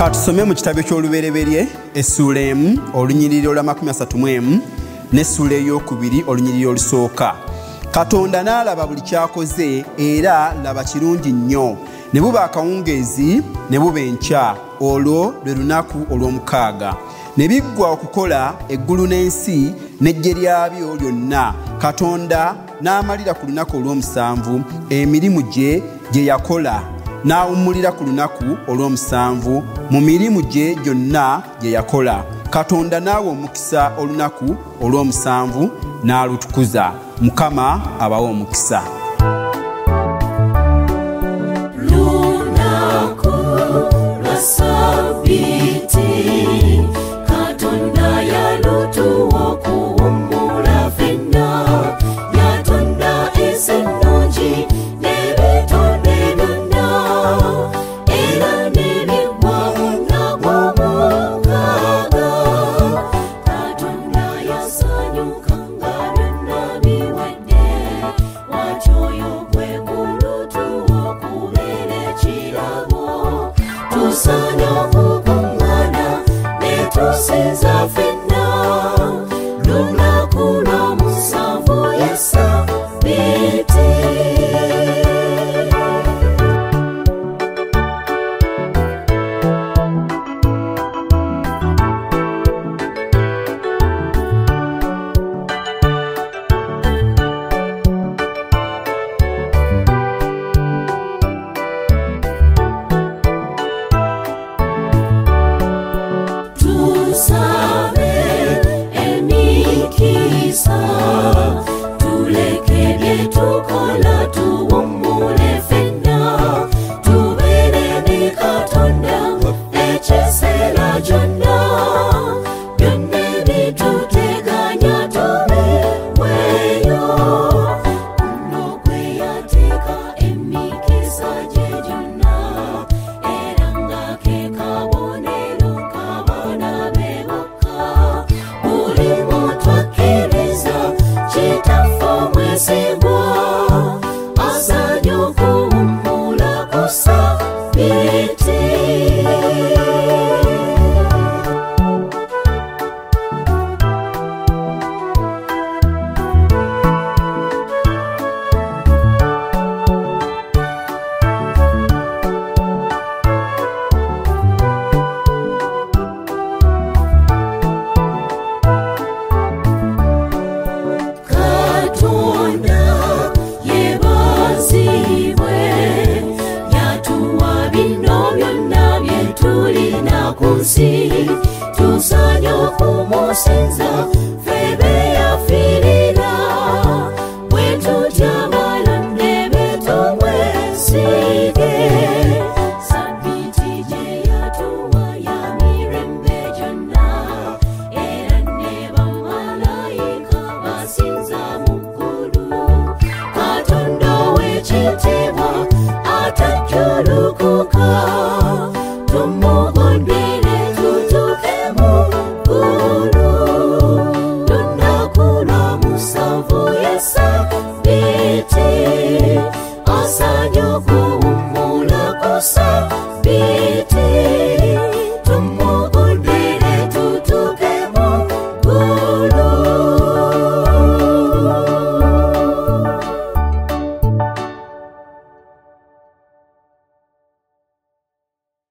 Katusome mu kitabo ky'olubereberye essula emu olunyiriri olwa 31 n'essula ey'okubiri olunyiriri olusooka. Katonda n'alaba buli kyakoze era laba kirungi nnyo. Ne buba akawungeezi ne buba enkya, olwo lwe lunaku olw'omukaaga. Ne biggwa okukola eggulu n'ensi n'eggye lyabyo lyonna. Katonda n'amalira ku lunaku olw'omusanvu emirimu gye yakola, n'awummulira ku lunaku olw'omusanvu mu mirimu gye gyonna gye yakola. Katonda n'awa omukisa olunaku olw'omusanvu n'alutukuza. Mukama abawa omukisa. Lunaku lwa Sabiti, Katonda yalutuwa okuwummula ffenna. Yatonda ensi ennungi n'ebitonde byonna, era n'ebiggwa bonna gw'omukaaga. Katonda yasanyuka nga byonna biwedde, watyoyo gwe gulutuwa okubeera ekirabo. Tusaanye okukuŋŋaana ne tusinza ffenna, lunaku lw'omusanvu ye Sabiti. Tusabe emikisa, tuleke bye tukola tuwummule ffenna, tubeere ne Katonda ekiseera kyonna. Byonna ebituteganya tubiweeyo, kuno kwe yateeka emikisa gye gyonna, era nga ke kabonero k'abaana be bokka. Buli muntu akkiriza Kitaffe omwesigwa, asaanye okuwummula ku Sabiti. Katonda yeebazibwe, yatuwa bino byonna bye tulina ku nsi. Tusaanye okumusinza ffe be yafiirira, bwe tutya balonde be tumwesige. Sabiti gye yatuwa ya mirembe gyonna, era ne bamalayika basinza mu ggulu. Katonda ow'ekitiibwa atajjulukuka, tumugondere tutuuke mu ggulu. Lunaku lw'omusanvu ye Sabiti, asaanye okuwummula ku Sabiti.